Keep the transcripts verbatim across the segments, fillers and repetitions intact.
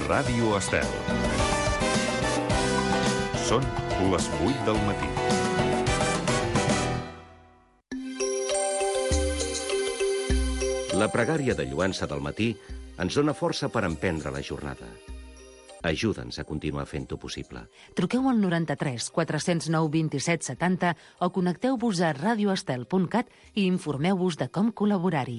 Ràdio Estel. Són les vuit del matí. La pregària de lluança del matí ens dona força per emprendre la jornada. Ajuda'ns a continuar fent-ho possible. Truqueu al noranta-tres quatre zero nou vint-i-set setanta o connecteu-vos a radioestel punt cat i informeu-vos de com col·laborar-hi.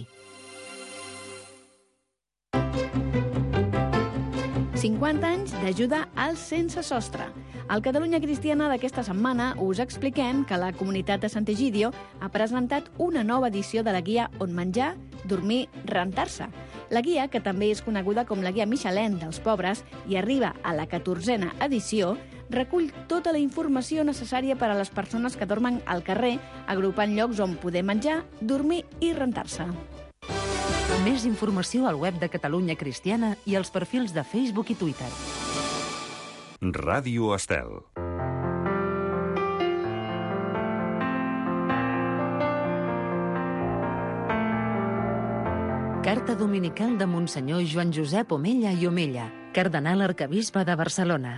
cinquanta anys d'ajuda als sense sostre. Al Catalunya Cristiana d'aquesta setmana us expliquem que la comunitat de Sant'Egidio ha presentat una nova edició de la guia On menjar, dormir, rentar-se. La guia, que també és coneguda com la guia Michelin dels pobres i arriba a la catorzena edició, recull tota la informació necessària per a les persones que dormen al carrer, agrupant llocs on poder menjar, dormir i rentar-se. Més informació al web de Catalunya Cristiana i als perfils de Facebook i Twitter. Ràdio Estel. Carta dominical de Monsenyor Joan Josep Omella i Omella, cardenal arquebisbe de Barcelona.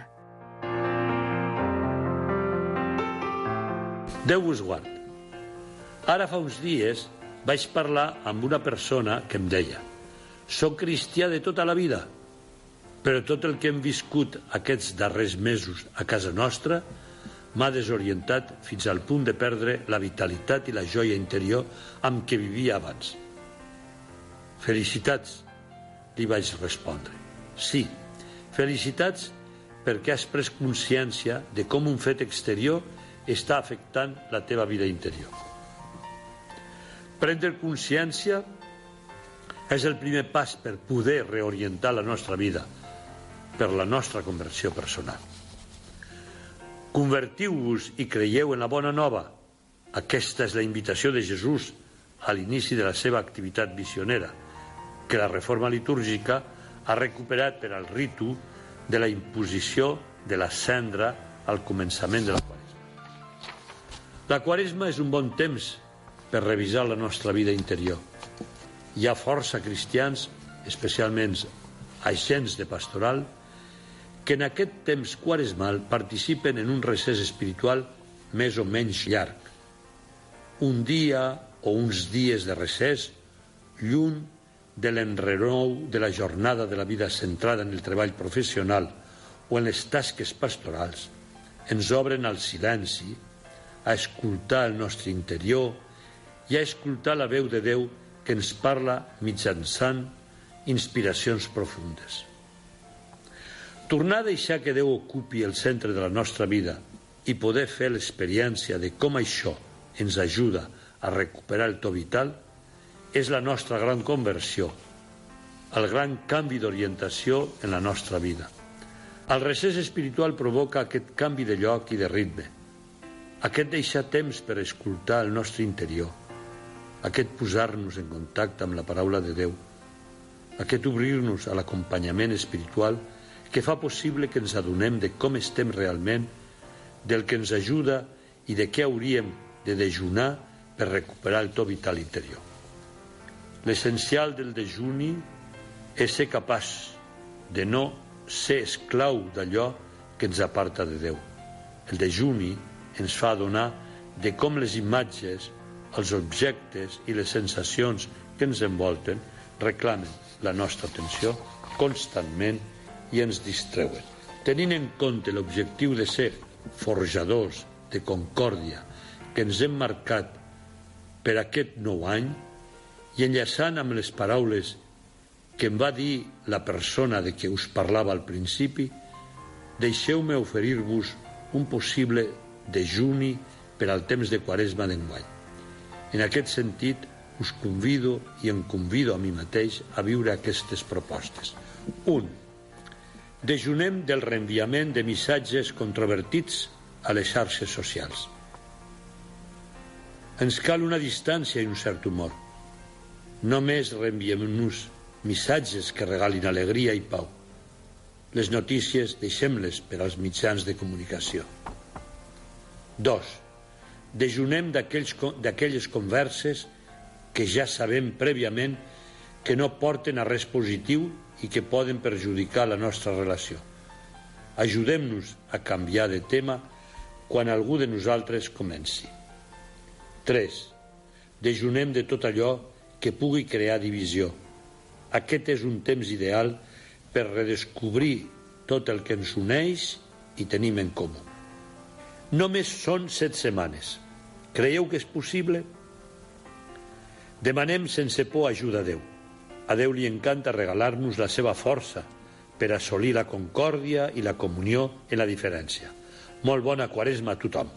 Déu vos guard. Ara fa uns dies vaig parlar amb una persona que em deia: «Soc cristià de tota la vida, però tot el que hem viscut aquests darrers mesos a casa nostra m'ha desorientat fins al punt de perdre la vitalitat i la joia interior amb què vivia abans». «Felicitats», li vaig respondre. «Sí, felicitats perquè has pres consciència de com un fet exterior està afectant la teva vida interior». Prendre consciència és el primer pas per poder reorientar la nostra vida, per la nostra conversió personal. Convertiu-vos i creieu en la bona nova. Aquesta és la invitació de Jesús a l'inici de la seva activitat missionera, que la reforma litúrgica ha recuperat per al ritu de la imposició de la cendra al començament de la Quaresma. La Quaresma és un bon temps per revisar la nostra vida interior. Hi ha força cristians, especialment agents de pastoral, que en aquest temps quaresmal participen en un recés espiritual més o menys llarg. Un dia o uns dies de recés, lluny de l'enrenou de la jornada de la vida centrada en el treball professional o en les tasques pastorals, ens obren al silenci, a escoltar el nostre interior i a escoltar la veu de Déu que ens parla mitjançant inspiracions profundes. Tornar a deixar que Déu ocupi el centre de la nostra vida i poder fer l'experiència de com això ens ajuda a recuperar el to vital és la nostra gran conversió, el gran canvi d'orientació en la nostra vida. El recés espiritual provoca aquest canvi de lloc i de ritme, aquest deixar temps per escoltar el nostre interior, aquest posar-nos en contacte amb la paraula de Déu, aquest obrir-nos a l'acompanyament espiritual que fa possible que ens adonem de com estem realment, del que ens ajuda i de què hauríem de dejunar per recuperar el to vital interior. L'essencial del dejuni és ser capaç de no ser esclau d'allò que ens aparta de Déu. El dejuni ens fa adonar de com les imatges, els objectes i les sensacions que ens envolten reclamen la nostra atenció constantment i ens distreuen. Tenint en compte l'objectiu de ser forjadors de concòrdia que ens hem marcat per aquest nou any i enllaçant amb les paraules que em va dir la persona de què us parlava al principi, deixeu-me oferir-vos un possible dejuni per al temps de Quaresma d'enguany. En aquest sentit, us convido i em convido a mi mateix a viure aquestes propostes. un. Dejunem del reenviament de missatges controvertits a les xarxes socials. Ens cal una distància i un cert humor. Només reenviem-nos missatges que regalin alegria i pau. Les notícies deixem-les per als mitjans de comunicació. dos. Dejunem d'aquelles converses que ja sabem prèviament que no porten a res positiu i que poden perjudicar la nostra relació. Ajudem-nos a canviar de tema quan algú de nosaltres comenci. tres. Dejunem de tot allò que pugui crear divisió. Aquest és un temps ideal per redescobrir tot el que ens uneix i tenim en comú. Només són set setmanes. Creieu que és possible? Demanem sense por ajuda a Déu. A Déu li encanta regalar-nos la seva força per assolir la concòrdia i la comunió en la diferència. Molt bona Quaresma a tothom.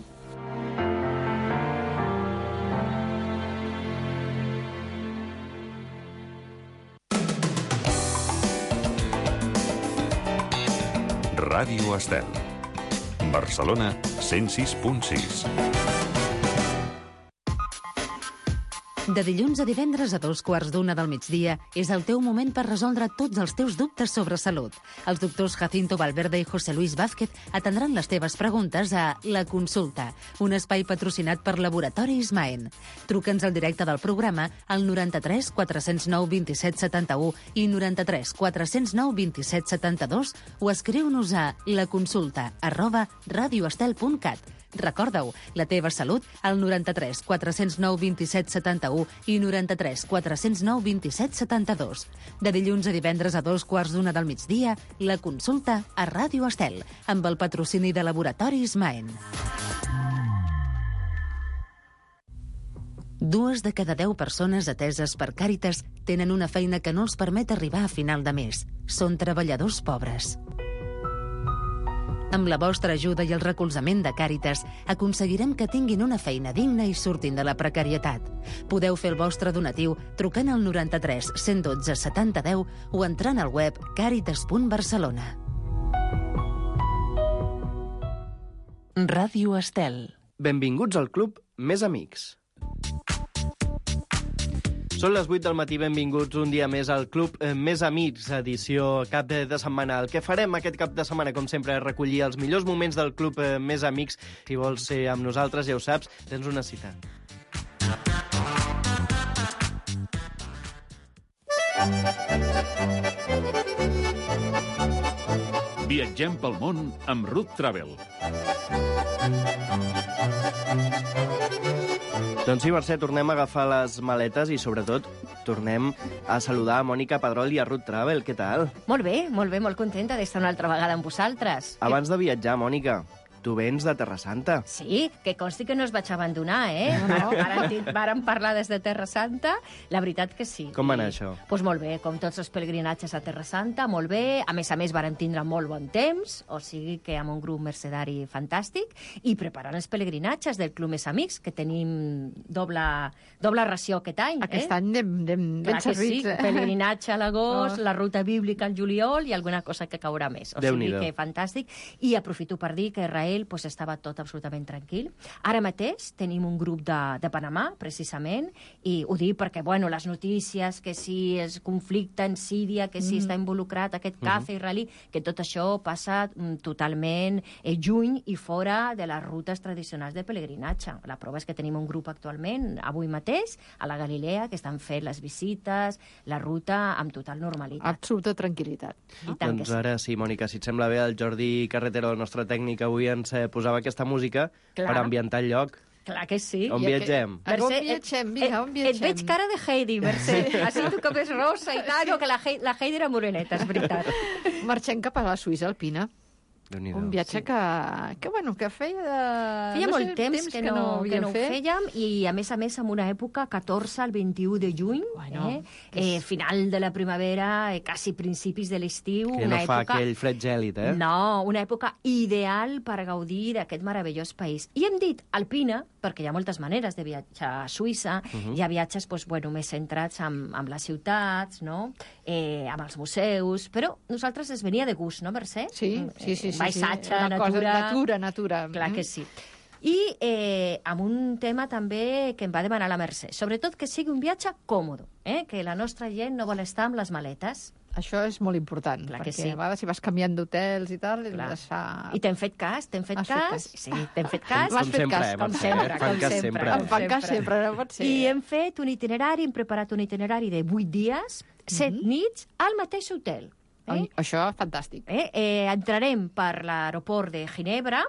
Ràdio Estel. Barcelona, cent sis punt sis. De dilluns a divendres a dos quarts d'una del migdia és el teu moment per resoldre tots els teus dubtes sobre salut. Els doctors Jacinto Valverde i José Luis Vázquez atendran les teves preguntes a La Consulta, un espai patrocinat per Laboratori Ismaen. Truca'ns al directe del programa al noranta-tres quatre cents nou vint-i-set setanta-u i noranta-tres quatre cents nou vint-i-set setanta-dos o escriu-nos a laconsulta arroba radioestel punt cat. Recorda-ho, la teva salut al noranta-tres quatre cents nou vint-i-set setanta-u i noranta-tres quatre cents nou vint-i-set setanta-dos. De dilluns a divendres a dos quarts d'una del migdia, La Consulta a Ràdio Estel, amb el patrocini de Laboratori Ismaen. Dues de cada deu persones ateses per Càritas tenen una feina que no els permet arribar a final de mes. Són treballadors pobres. Amb la vostra ajuda i el recolzament de Càritas, aconseguirem que tinguin una feina digna i surtin de la precarietat. Podeu fer el vostre donatiu trucant al noranta-tres cent dotze setanta deu o entrant al web càritas punt barcelona. Ràdio Estel. Benvinguts al club Més Amics. Són les vuit del matí, benvinguts un dia més al Club Més Amics, edició cap de setmana. El que farem aquest cap de setmana, com sempre, és recollir els millors moments del Club Més Amics. Si vols ser amb nosaltres, ja ho saps, tens una cita. Viatgem pel món amb Ruth Travel. Doncs sí, Mercè, tornem a agafar les maletes i, sobretot, tornem a saludar a Mònica Pedrol i a Ruth Travel. Què tal? Molt bé, molt bé, molt contenta d'estar una altra vegada amb vosaltres. Abans de viatjar, Mònica, tu vens de Terra Santa. Sí, que consti que no es vaig abandonar, eh? No, no. Vàrem parlar des de Terra Santa, la veritat que sí. Com va anar això? Doncs pues molt bé, com tots els pelegrinatges a Terra Santa, molt bé. A més a més, vàrem tindre molt bon temps, o sigui que amb un grup mercedari fantàstic, i preparant els pelegrinatges del Club Més Amics, que tenim doble, doble ració aquest any. Aquest eh? any anem, anem ben servits. Sí, eh? pelegrinatge a l'agost, Oh. la ruta bíblica al juliol i alguna cosa que caurà més. O sigui que fantàstic. I aprofito per dir que Israel pues, estava tot absolutament tranquil. Ara mateix tenim un grup de, de Panamà, precisament, i ho dic perquè, bueno, les notícies, que si és conflicte en Síria, que si mm. està involucrat aquest cafe mm. israelí, que tot això passa mm, totalment eh, lluny i fora de les rutes tradicionals de pelegrinatge. La prova és que tenim un grup actualment, avui mateix, a la Galilea, que estan fent les visites, la ruta amb total normalitat. Absoluta tranquil·litat. I tant doncs que sí. ara sí, Mònica, si et sembla bé, el Jordi Carretero, el nostre tècnic, avui ens eh, posava aquesta música Clar. per ambientar el lloc. Clar que sí. On I viatgem? A on viatgem? Vinga, on viatgem? Et veig cara de Heidi, Mercè. Així tu com és rosa i tal, sí. que la, la Heidi era moreneta, és veritat. Marxem cap a la Suïssa alpina. Un viatge Sí. que, que, bueno, que feia... De... Feia no molt sé, temps, que, no, que no ho fet. fèiem, i a més a més en una època catorze al vint-i-u de juny, Bueno, eh? és- Eh, final de la primavera, eh, quasi principis de l'estiu. Que una no fa època... aquell fred gèlid, eh? No, una època ideal per gaudir d'aquest meravellós país. I hem dit alpina, perquè hi ha moltes maneres de viatjar a Suïssa. Uh -huh. Hi ha viatges doncs, bueno, més centrats amb, amb les ciutats, no? eh, amb els museus, però nosaltres es venia de gust, no, Mercè? Sí, sí, sí. sí Paisatge, sí. Una natura... Cosa, natura, natura. Clar que sí. I eh, amb un tema també que em va demanar la Mercè, sobretot que sigui un viatge còmode, eh? que la nostra gent no vol estar amb les maletes. Això és molt important, Clar perquè sí. a vegades si vas canviant d'hotels i tal, es fa... I t'hem fet cas, t'hem fet Has cas. fet cas? Sí, t'hem fet cas. M'has fet sempre, cas, eh, com Mercè, sempre, eh? Fan com cas sempre. sempre. Em fan cas sempre, no pot ser. I hem fet un itinerari, hem preparat un itinerari de vuit dies, set Mhm. nits, al mateix hotel. Eh? Ai, això, fantàstic. Eh? Eh, entrarem per l'aeroport de Ginebra,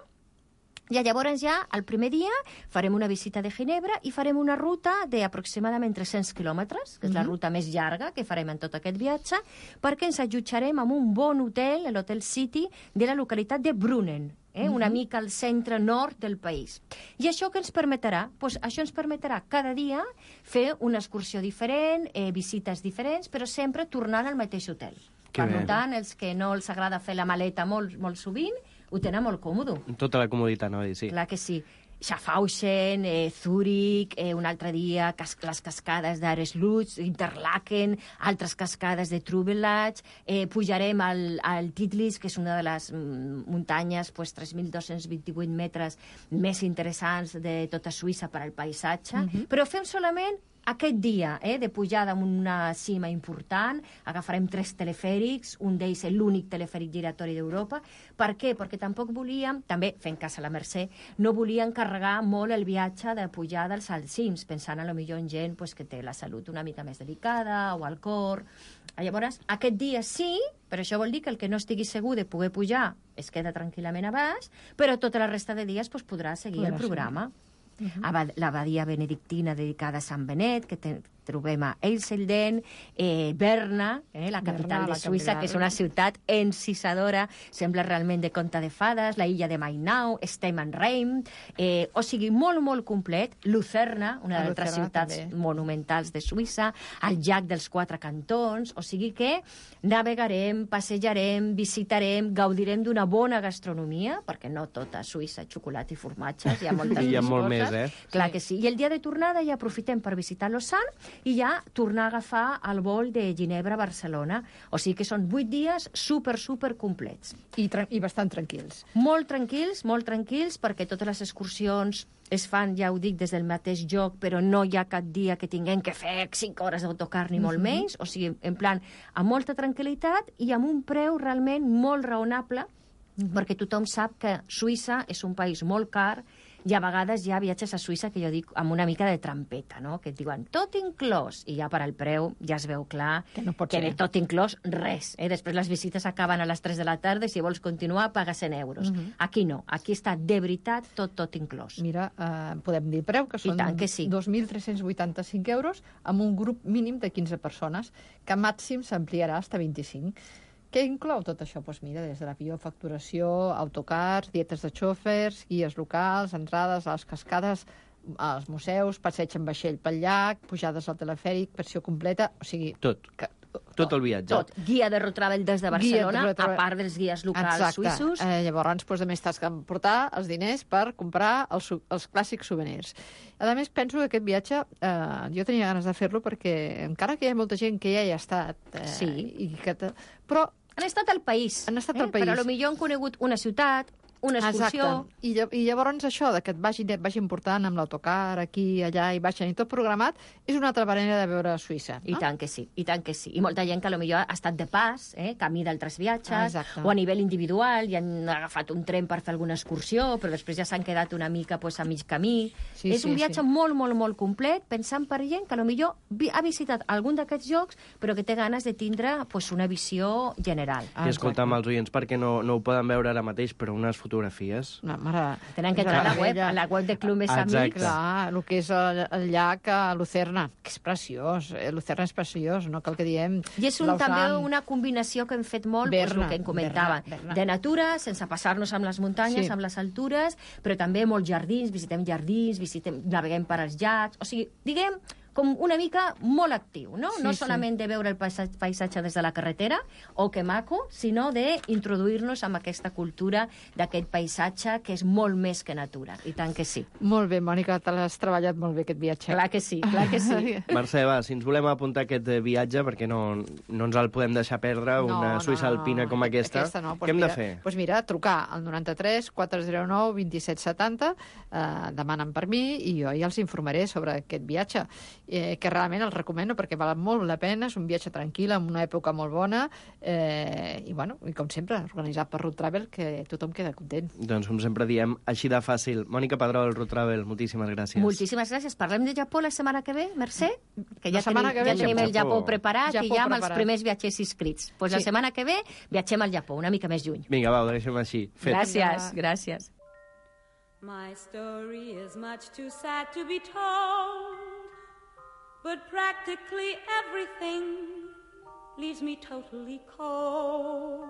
i llavors ja, el primer dia, farem una visita de Ginebra i farem una ruta d'aproximadament tres-cents quilòmetres, que és la ruta més llarga que farem en tot aquest viatge, perquè ens allotjarem en un bon hotel, l'Hotel City, de la localitat de Brunnen, eh? una mica al centre nord del país. I això què ens permetrà? Pues això ens permetrà cada dia fer una excursió diferent, eh, visites diferents, però sempre tornant al mateix hotel. Que Per bé. tant, els que no els agrada fer la maleta molt, molt sovint, ho tenen molt còmode. Tota la comoditat, no? Sí. Clar que sí. Schaffhausen, eh, Zúrich, eh, un altre dia cas les cascades d'Areslutz, Interlaken, altres cascades de Trubelach, eh, pujarem al, al Titlis, que és una de les mm, muntanyes, pues, tres mil dos-cents vint-i-vuit metres més interessants de tota Suïssa per al paisatge, mm-hmm. però fem solament aquest dia eh, de pujada en una cima important, agafarem tres telefèrics, un d'ells és l'únic telefèric giratori d'Europa. Per què? Perquè tampoc volíem, també fent cas a la Mercè, no volíem carregar molt el viatge de pujada als alts cims, pensant a lo millor en gent pues, que té la salut una mica més delicada o al cor. Llavors, aquest dia sí, però això vol dir que el que no estigui segur de poder pujar es queda tranquil·lament a baix, però tota la resta de dies pues, podrà seguir Podrà el programa. Uh-huh. Aba- l'abadia benedictina dedicada a Sant Benet, que te, trobem a Eiselden, eh, Berna, eh, la capital Berna, de la Suïssa, capital. que és una ciutat encisadora, sembla realment de conte de fades, la illa de Mainau, Steinheim, eh, o sigui, molt, molt complet. Lucerna, una A de les altres Lucerna, ciutats també. monumentals de Suïssa, el llac dels quatre cantons, o sigui que navegarem, passejarem, visitarem, gaudirem d'una bona gastronomia, perquè no tota Suïssa, xocolata i formatges, hi ha moltes I hi ha més molt coses. més, eh? Clar que sí. I el dia de tornada ja aprofitem per visitar Lausanne i ja tornar a agafar el vol de Ginebra a Barcelona. O sigui que són vuit dies super, super complets. I, tra- I bastant tranquils. Molt tranquils, molt tranquils, perquè totes les excursions es fan, ja ho dic, des del mateix lloc, però no hi ha cap dia que tinguem que fer cinc hores d'autocar ni molt menys. O sigui, en plan, amb molta tranquil·litat i amb un preu realment molt raonable, perquè tothom sap que Suïssa és un país molt car i a vegades hi ha viatges a Suïssa que jo dic amb una mica de trampeta, no? Que et diuen tot inclòs, i ja per al preu ja es veu clar Que no pot que ser. de tot inclòs res. Eh? Després les visites acaben a les tres de la tarda i si vols continuar paga cent euros. Aquí no, aquí està de veritat tot, tot inclòs. Mira, eh, podem dir el preu, que són tant que sí. dos mil tres-cents vuitanta-cinc euros amb un grup mínim de quinze persones, que màxim s'ampliarà fins a vint-i-cinc. Què inclou tot això? Doncs mira, des de l'avió, facturació, autocars, dietes de xòfers, guies locals, entrades a les cascades, als museus, passeig en vaixell pel llac, pujades al telefèric, versió completa, o sigui... Tot. Que, Tot el viatge. Tot. Guia de road travel des de Guia de Barcelona, road travel. a part dels guies locals Exacte. suïssos. Eh, llavors, doncs, també t'has de portar els diners per comprar els, su- els clàssics souvenirs. A més, penso que aquest viatge, eh, jo tenia ganes de fer-lo perquè, encara que hi ha molta gent que ja hi ha estat, eh, Sí. i que te... però Han estat al país. Han estat eh? al país. Però potser han conegut una ciutat, una excursió... Exacte. I, lla- I llavors això, de que et vagin, et vagin portant amb l'autocar aquí, allà, i baixen i tot programat, és una altra manera de veure Suïssa. I no? tant que sí, i tant que sí. I molta gent que potser ha estat de pas, eh, camí d'altres viatges, Exacte. o a nivell individual, i han agafat un tren per fer alguna excursió, però després ja s'han quedat una mica pues, a mig camí. Sí, és sí, un viatge sí. molt, molt, molt complet, pensant per gent que potser vi ha visitat algun d'aquests llocs, però que té ganes de tindre pues, una visió general. Ah, I escolta'm els oients, perquè no, no ho poden veure ara mateix, però unes fotografies... Una mare... Tenen que entrar a la web, Ella- a la web de Club Més Exacte. Amics. Clar, el que és el, el llac a Lucerna, que és preciós. Eh, Lucerna és preciós, no cal que diem... I és un, Lausanne. també una combinació que hem fet molt, pues, Berna, el que em comentava, Berna, Berna. de natura, sense passar-nos amb les muntanyes, Sí. amb les altures, però també molts jardins, visitem jardins, visitem, naveguem per als llacs, o sigui, diguem, com una mica molt actiu, no? Sí, no sí. solament de veure el paisatge, paisatge des de la carretera, o que maco, sinó d'introduir-nos amb aquesta cultura d'aquest paisatge que és molt més que natura, i tant que sí. Molt bé, Mònica, te l'has treballat molt bé, aquest viatge. Clar que sí, clar que sí. Mercè, va, si ens volem apuntar a aquest eh, viatge, perquè no, no ens el podem deixar perdre, una Suïssa alpina com aquesta, aquesta no. què hem mira, de fer? Doncs mira, trucar al noranta-tres quatre zero nou vint set setanta, eh, demanen per mi i jo ja els informaré sobre aquest viatge. eh, que realment el recomano perquè val molt la pena, és un viatge tranquil, en una època molt bona, eh, i, bueno, i com sempre, organitzat per Root Travel, que tothom queda content. Doncs, com sempre diem, així de fàcil. Mònica Pedrol, Root Travel, moltíssimes gràcies. Moltíssimes gràcies. Parlem de Japó la setmana que ve, Mercè? Que ja La setmana tenim, que ve ja tenim el Japó preparat Japó i ja amb preparat. els primers viatgers inscrits. Doncs pues sí. La setmana que ve viatgem al Japó, una mica més lluny. Vinga, va, ho deixem així. Fet. Gràcies, gràcies. My story is much too sad to be told, but practically everything leaves me totally cold.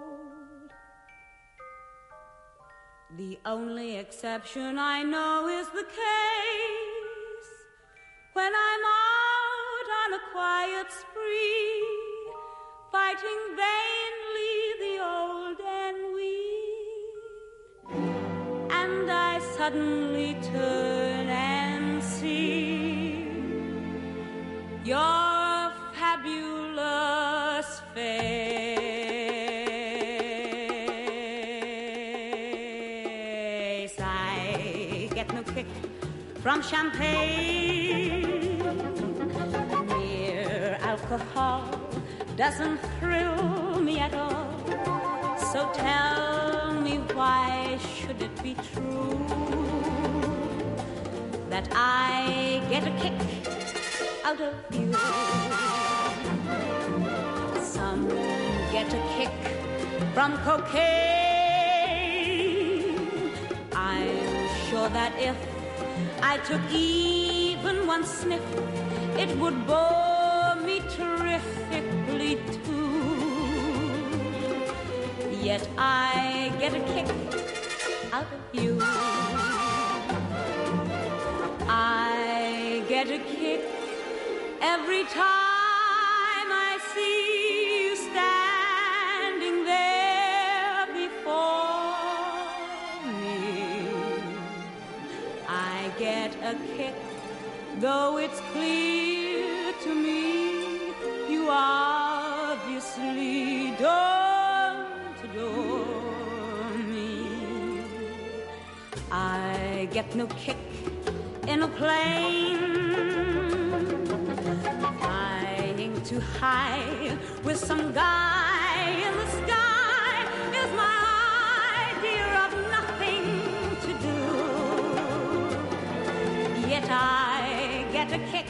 The only exception I know is the case when I'm out on a quiet spree, fighting vainly the old ennui, and I suddenly turn and see your fabulous face. I get no kick from champagne. Mere alcohol doesn't thrill me at all. So tell me, why should it be true that I get a kick out of you? Some get a kick from cocaine. I'm sure that if I took even one sniff, it would bore me terrifically too. Yet I get a kick out of you. I get a kick every time I see you standing there before me. I get a kick, though it's clear to me you obviously don't adore me. I get no kick in a plane, flying too high with some guy in the sky is my idea of nothing to do. Yet I get a kick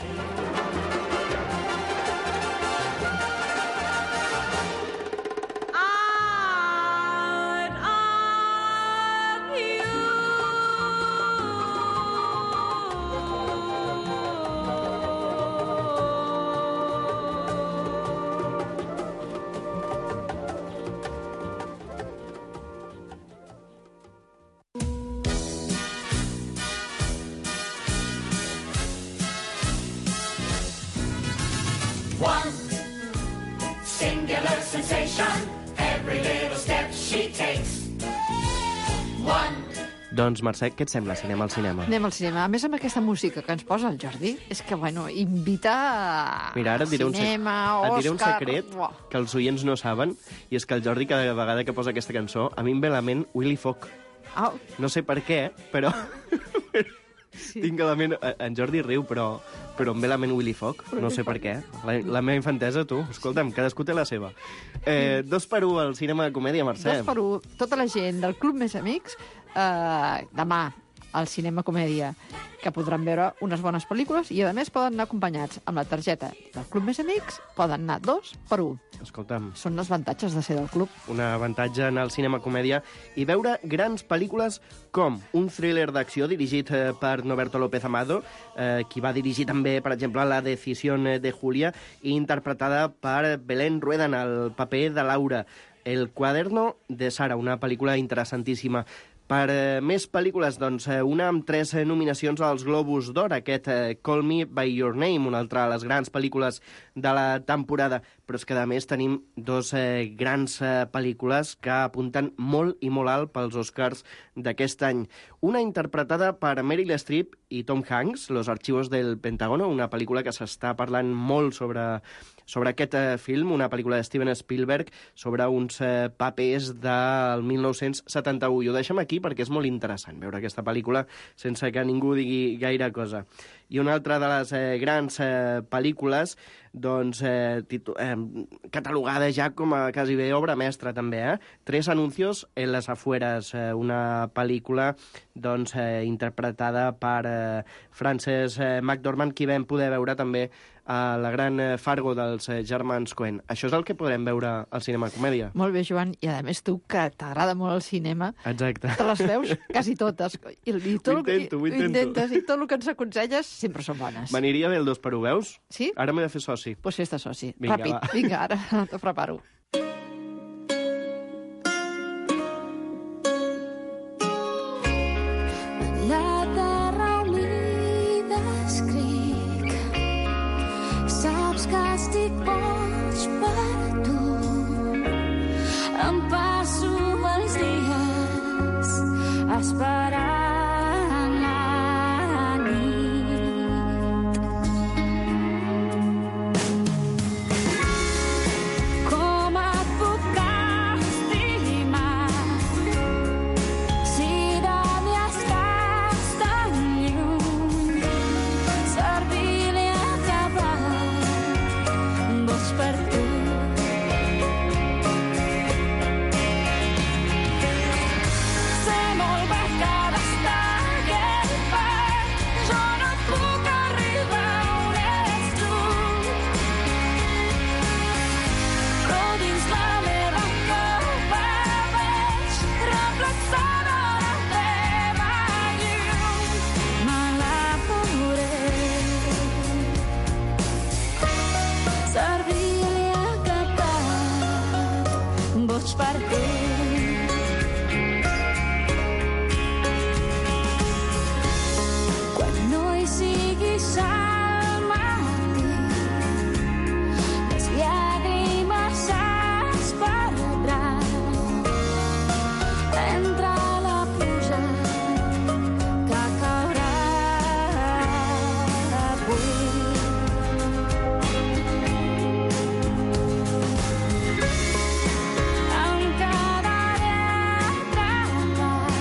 Doncs, Mercè, què et sembla si anem al cinema? Anem al cinema. A més, amb aquesta música que ens posa el Jordi, és que, bueno, invita a Mira, ara et diré cinema, un sec... Òscar... Et diré un secret que els oients no saben, i és que el Jordi, cada vegada que posa aquesta cançó, a mi em ve a la ment Willy Fogg. Oh. No sé per què, però... Sí. Tinc a la ment... En Jordi riu, però, però em ve a la ment Willy Fogg. No sé per què. La, la meva infantesa, tu. Escolta'm, cadascú té la seva. Eh, dos per u al cinema de comèdia, Mercè. Dos per u. Tota la gent del Club Més Amics, eh, demà al cinema comèdia, que podran veure unes bones pel·lícules i, a més, poden anar acompanyats amb la targeta del Club Més Amics, poden anar dos per u. Escolta'm. Són els avantatges de ser del club. Un avantatge en el cinema comèdia i veure grans pel·lícules com un thriller d'acció dirigit eh, per Noberto López Amado, eh, qui va dirigir també, per exemple, La Decisión de Julia, i interpretada per Belén Rueda en el paper de Laura. El Cuaderno de Sara, una pel·lícula interessantíssima. Per eh, més pel·lícules, doncs, eh, una amb tres eh, nominacions als Globus d'Or, aquest eh, Call Me By Your Name, una altra de les grans pel·lícules de la temporada, però és que, a més, tenim dos eh, grans eh, pel·lícules que apunten molt i molt alt pels Oscars d'aquest any. Una interpretada per Meryl Streep i Tom Hanks, Los Archivos del Pentágono, una pel·lícula que s'està parlant molt sobre sobre aquest eh, film, una pel·lícula de Steven Spielberg, sobre uns eh, papers del mil nou-cents setanta-u. I ho deixem aquí perquè és molt interessant veure aquesta pel·lícula sense que ningú digui gaire cosa. I una altra de les eh, grans eh, pel·lícules, doncs, eh, titu- eh, catalogada ja com a quasi bé obra mestra, també, eh? Tres anuncios en las afueras, eh, una pel·lícula doncs, eh, interpretada per eh, Frances eh, McDormand, qui vam poder veure també a la gran eh, Fargo dels eh, germans Coen. Això és el que podrem veure al cinema comèdia. Molt bé, Joan, i a més tu, que t'agrada molt el cinema, exacte, te les veus quasi totes. I, i tot ho intento, ho intento. Intentes, I tot el que ens aconselles sempre són bones. M'aniria bé el dos per u, veus? Sí? Ara m'he de fer soci. Doncs pues fes-te soci. Vinga, ràpid. Va. Vinga, ara te preparo. La terra humida escric, saps que estic boig per tu. Em passo els dies esperant la nit. Com et puc estimar si de mi estàs tan lluny? Servir-li a acabar boig per tu. Sé molt bé que d'estar aquell part jo no puc arribar on ets tu, però dins la meva copa veig reflexada la teva llum. Me la veuré, servir-li a acabar boig per tu. Quan no hi siguis al matí, les llàgrimes es perdran entre la pluja que caurà avui. Em quedaré atrapat,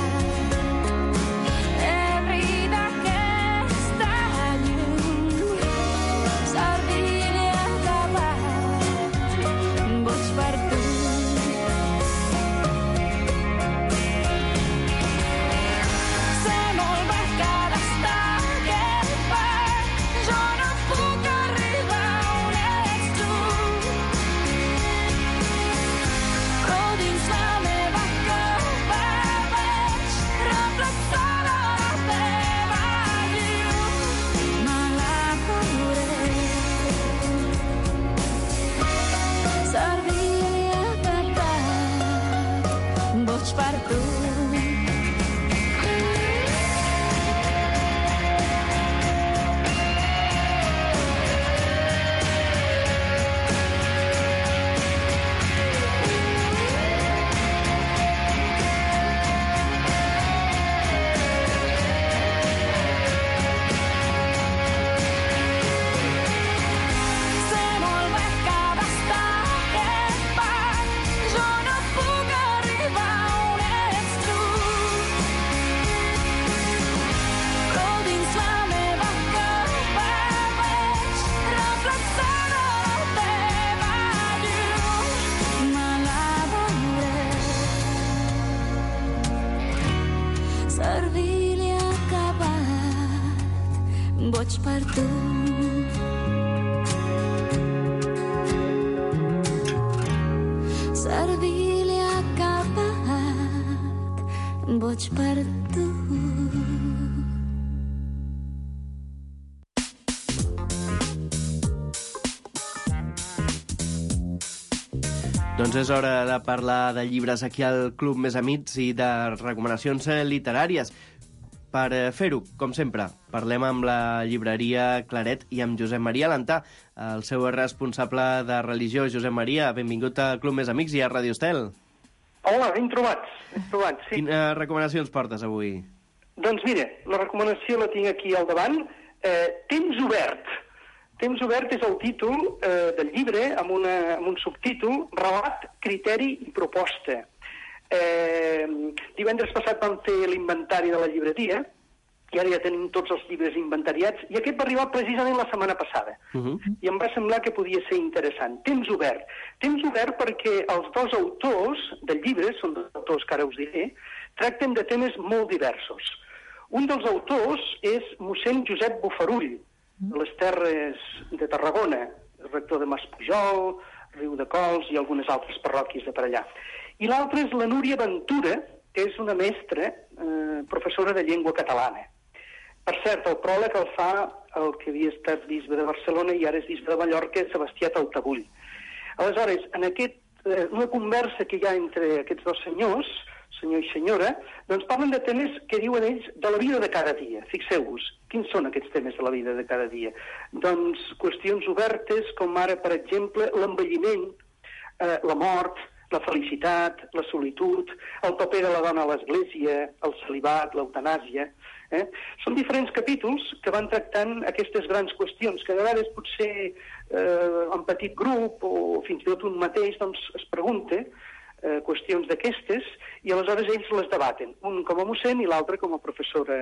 ebri d'aquesta llum, servir-li a acabar boig per tu. Sé molt bé que d'estar aquell part jo no puc arribar on ets tu, però dins la meva copa veig reflexada la teva llum. Me la veuré, servir-li a acabar boig per tu. Sé molt bé que d'estar aquell part jo no puc arribar on ets tu, però dins la meva copa veig reflexada la teva llum. Me la veuré, servir-li a acabar boig per tu. Servir-li a acabar boig per tu. Doncs és hora de parlar de llibres aquí al Club Més Amics i de recomanacions eh, literàries. Per eh, fer-ho, com sempre, parlem amb la llibreria Claret i amb Josep Maria Lantà, el seu responsable de religió. Josep Maria, benvingut al Club Més Amics i a Radio Estel. Hola, ben trobats, ben trobats, sí. Quines recomanacions portes avui? Doncs mira, la recomanació la tinc aquí al davant. Eh, temps obert. Temps obert és el títol eh, del llibre amb, una, amb un subtítol Relat, criteri i proposta. Eh, divendres passat vam fer l'inventari de la llibreria i ara ja tenim tots els llibres inventariats i aquest va arribar precisament la setmana passada. Uh-huh. I em va semblar que podia ser interessant. Temps obert. Temps obert perquè els dos autors del llibre, són dos autors que ara us diré, tracten de temes molt diversos. Un dels autors és mossèn Josep Bofarull, de les Terres de Tarragona, rector de Maspujol, Riu de Cols i algunes altres parròquies de per allà. I l'altre és la Núria Ventura, que és una mestra, eh, professora de llengua catalana. Per cert, el pròleg el fa el que havia estat bisbe de Barcelona i ara és bisbe de Mallorca, Sebastià Taltabull. Aleshores, en aquest, eh, una conversa que hi ha entre aquests dos senyors, senyor i senyora, doncs parlen de temes que diuen ells de la vida de cada dia. Fixeu-vos, quins són aquests temes de la vida de cada dia? Doncs qüestions obertes, com ara, per exemple, l'envelliment, eh, la mort, la felicitat, la solitud, el paper de la dona a l'església, el celibat, l'eutanàsia. Eh? Són diferents capítols que van tractant aquestes grans qüestions, que de vegades potser eh, en petit grup o fins i tot un mateix doncs, es pregunta eh, qüestions d'aquestes i aleshores ells les debaten, un com a mossèn i l'altre com a professora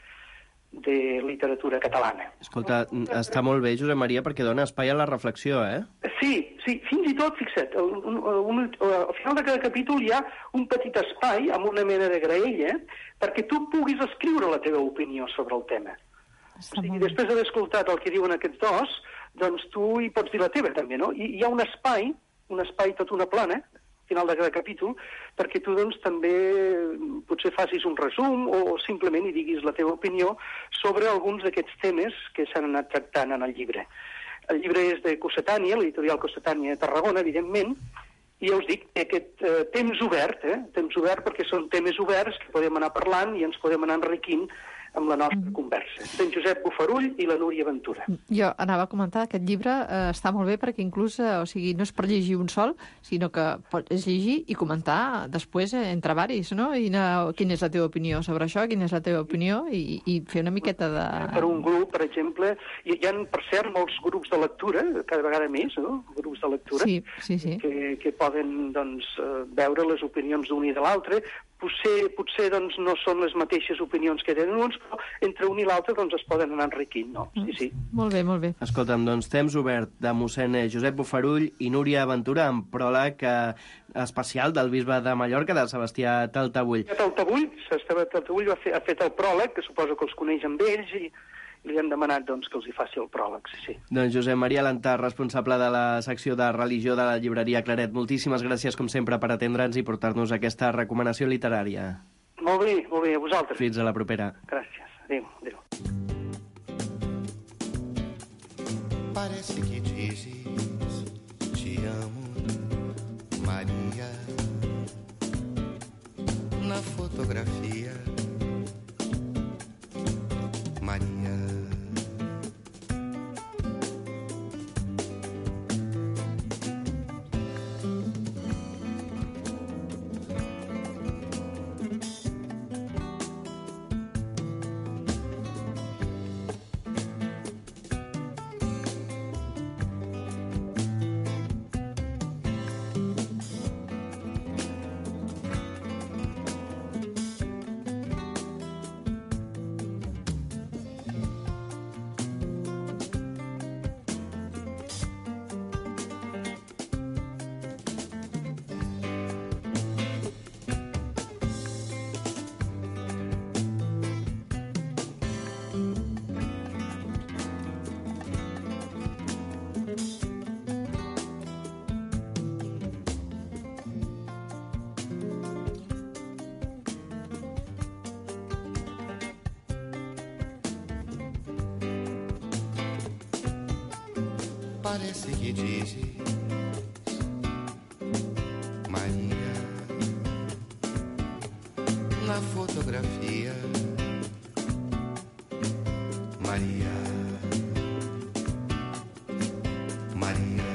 de literatura catalana. Escolta, està molt bé, Josep Maria, perquè dona espai a la reflexió, eh? Sí, sí, fins i tot, fixa't, un, un, un, al final de cada capítol hi ha un petit espai amb una mena de graella perquè tu puguis escriure la teva opinió sobre el tema. O sigui, després d'haver escoltat el que diuen aquests dos, doncs tu hi pots dir la teva també, no? I hi ha un espai, un espai tot una plana, al final de cada capítol, perquè tu doncs també potser facis un resum o simplement hi diguis la teva opinió sobre alguns d'aquests temes que s'han anat tractant en el llibre. El llibre és de Cossetània, l'editorial Cossetània de Tarragona, evidentment, i ja us dic que aquest eh, temps obert, eh, temps obert perquè són temes oberts que podem anar parlant i ens podem anar enriquint amb la nostra mm. conversa. En Josep Bofarull i la Núria Ventura. Jo anava a comentar que aquest llibre eh, està molt bé perquè inclús, eh, o sigui, no és per llegir un sol, sinó que és llegir i comentar després eh, entre varis, no? I anar, quina és la teva opinió sobre això, quina és la teva opinió, i, i fer una miqueta de... Per un grup, per exemple, hi ha, per cert, molts grups de lectura, cada vegada més, no? Grups de lectura, sí, sí, sí. Que, que poden, doncs, veure les opinions d'un i de l'altre. Potser, potser doncs, no són les mateixes opinions que tenen uns, però entre un i l'altre doncs, es poden anar enriquint, no? Sí, sí. Molt bé, molt bé. Escolta'm, doncs, temps obert de mossèn Josep Bofarull i Núria Ventura amb pròleg eh, especial del bisbe de Mallorca, del Sebastià Taltabull. Taltabull, Sebastià Taltabull ha fet, ha fet el pròleg, que suposo que els coneix amb ells, i li han demanat doncs, que els hi faci el pròleg, sí, sí. Doncs Josep Maria Lantà, responsable de la secció de religió de la llibreria Claret, moltíssimes gràcies, com sempre, per atendre'ns i portar-nos aquesta recomanació literària. Molt bé, molt bé, a vosaltres. Fins a la propera. Gràcies. Adéu, adéu. Parece que dizes te amo, Maria, na fotografia, Maria. Parece que dizes, Maria, na fotografia, Maria, Maria,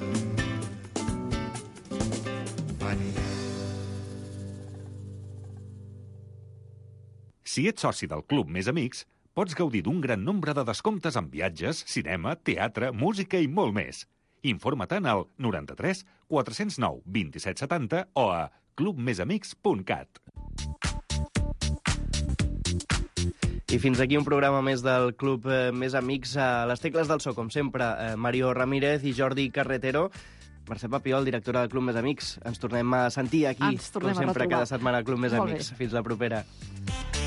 Maria. Si ets soci del Club Més Amics, pots gaudir d'un gran nombre de descomptes en viatges, cinema, teatre, música i molt més. Informa-te'n al noranta-tres quatre cents nou vint-i-set setanta o a club més amics punt cat. I fins aquí un programa més del Club eh, Més Amics. A les tecles del so, com sempre, eh, Mario Ramírez i Jordi Carretero. Mercè Papiol, directora del Club Més Amics. Ens tornem a sentir aquí, com sempre, cada setmana al Club Més Amics. Fins la propera.